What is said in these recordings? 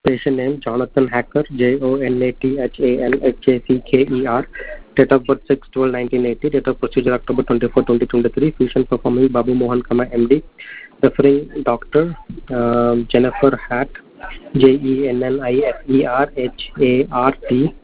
Patient name Jonathan Hacker, JONATHANHACKER. Date of birth 6/12/1980. Date of procedure October 24, 2023. Fusion performing Babu Mohan, MD. Referring doctor Jennifer Hack, JENNIFERHART.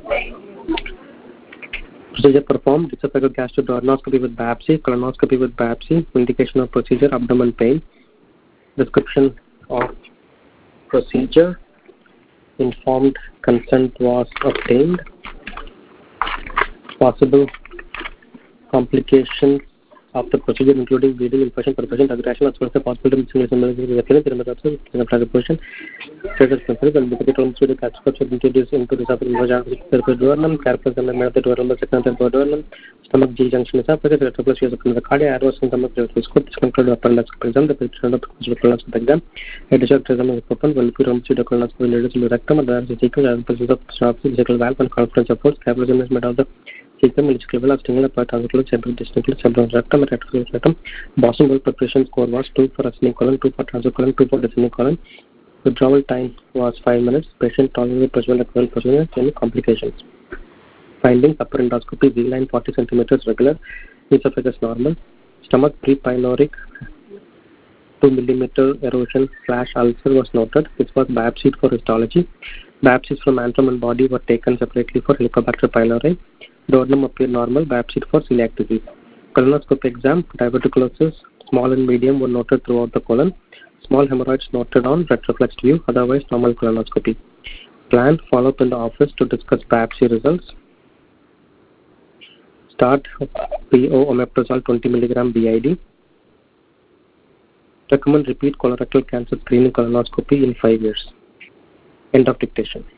Procedure performed: esophageal gastroduodenoscopy with biopsy, colonoscopy with biopsy. Indication of procedure: abdomen pain. Description of procedure: informed consent was obtained. Possible complications of the procedure including bleeding, infection, perforation, aggression, as well as the possibility of missing position. Status concerns and because it almost with the catch introduced into the duodenum, carpus and the mouth, the duodenum, second and duodenum, stomach G junction esophagus, retroclus of the cardia, arrows and stomach scope, this concluded upper endoscopic exam, the picture of the colonoscopic exam, a discharge exam is open, when we run to the colonoscopy leaders in the rectum, and there is a sequence and presence of physical valve and confidence of force, capitalism is made of the Cecum, eligible of singular part article, separate distinctly, separate rectum, retroclus rectum. Boston World preparation score was 2 for ascending colon, 2 for transverse colon, 2 for descending colon. Withdrawal time was 5 minutes. Patient tolerated procedure at 12%. Any complications? Findings: upper endoscopy, V-line 40 centimeters regular, esophagus normal, stomach pre-pyloric 2 millimeter erosion / ulcer was noted. This was biopsied for histology. Biopsies from antrum and body were taken separately for Helicobacter pylori. Duodenum appeared normal, biopsied for celiac disease. Colonoscopic exam: diverticulosis, small and medium were noted throughout the colon. Small hemorrhoids noted on retroflexed view, otherwise normal colonoscopy. Plan: follow up in the office to discuss biopsy results. Start PO omeprazole 20 mg BID. Recommend repeat colorectal cancer screening colonoscopy in 5 years. End of dictation.